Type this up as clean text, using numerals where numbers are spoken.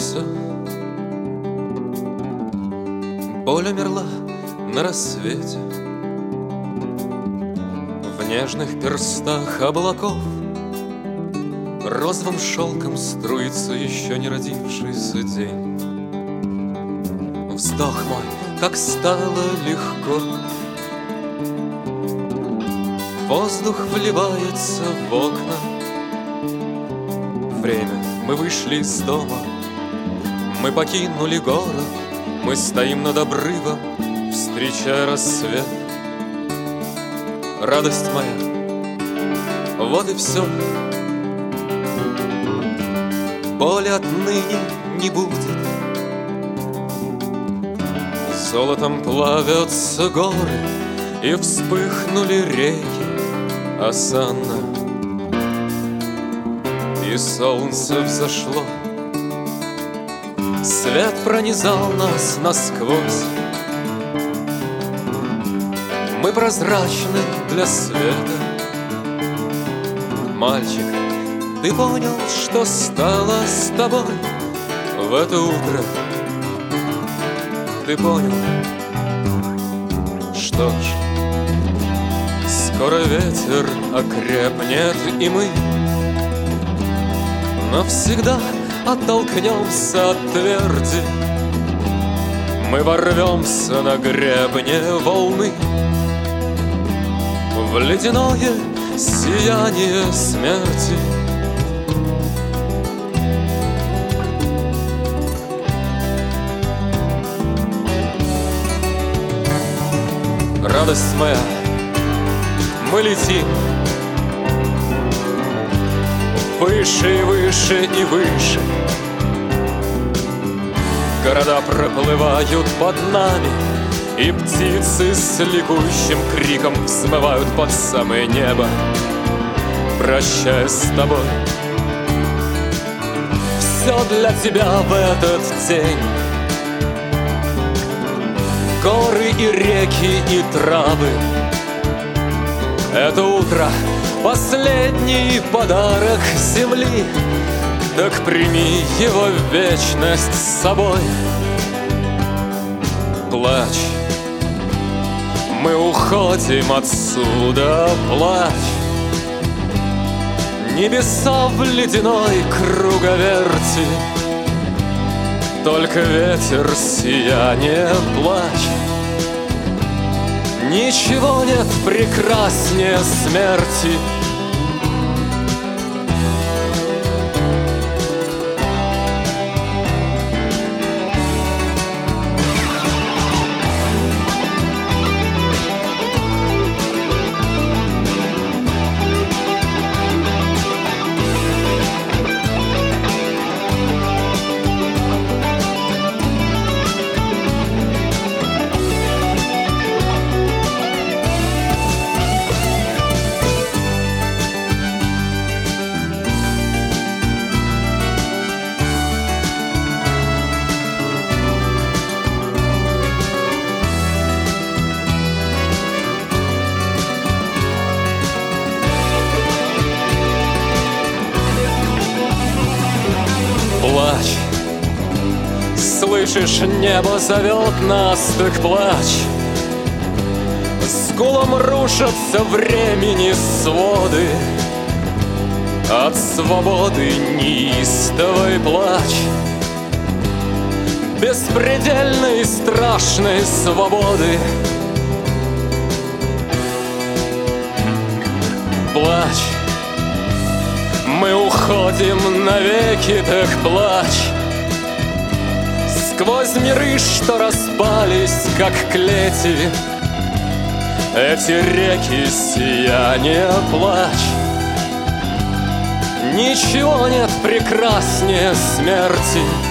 все. Боль умерла на рассвете. В нежных перстах облаков розовым шелком струится еще не родившийся день. Вздох мой, как стало легко, воздух вливается в окна. Время, мы вышли из дома, мы покинули город, мы стоим над обрывом, встречая рассвет. Радость моя, вот и все. Боли отныне не будет. Золотом плавятся горы, и вспыхнули реки осанна. И солнце взошло, свет пронизал нас насквозь. Мы прозрачны для света. Мальчик, ты понял, что стало с тобой в это утро? Ты понял? Что ж, скоро ветер окрепнет, и мы навсегда оттолкнемся от тверди. Мы ворвемся на гребне волны в ледяное сияние смерти. Радость моя, мы летим выше и выше и выше. Города проплывают под нами, и птицы с ликующим криком взмывают под самое небо, прощаясь с тобой. Все для тебя в этот день. Горы и реки и травы. Это утро — последний подарок земли. Так прими его в вечность с собой. Плачь, мы уходим отсюда, плачь. Небеса в ледяной круговерти, только ветер сияние, плачь. Ничего нет прекраснее смерти. Плачь, слышишь, небо зовет нас, так плачь. С гулом рушатся времени своды, от свободы неистовой плачь. Беспредельной страшной свободы. Плачь, мы уходим навеки, так плачь. Сквозь миры, что распались, как клети, эти реки сияния, плачь. Ничего нет прекраснее смерти.